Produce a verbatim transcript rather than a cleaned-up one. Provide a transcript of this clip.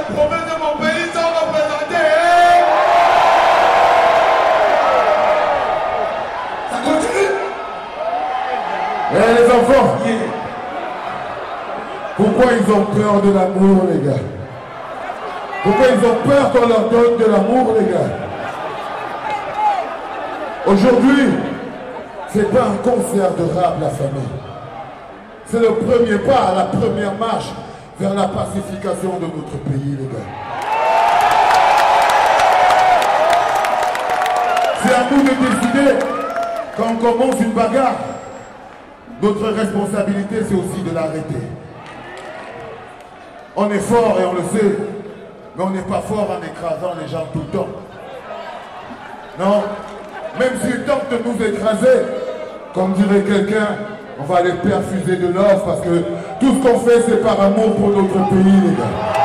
les provinces de mon pays sont représentées. Ça continue. Eh les enfants, pourquoi ils ont peur de l'amour, les gars? Pourquoi ils ont peur qu'on leur donne de l'amour, les gars? Aujourd'hui, c'est pas un concert de rap, la famille. C'est le premier pas, la première marche vers la pacification de notre pays, les gars. C'est à nous de décider quand on commence une bagarre. Notre responsabilité, c'est aussi de l'arrêter. On est fort et on le sait, mais on n'est pas fort en écrasant les gens tout le temps. Non, même s'ils tentent de nous écraser, comme dirait quelqu'un, on va les perfuser de l'or parce que tout ce qu'on fait, c'est par amour pour notre pays, les gars.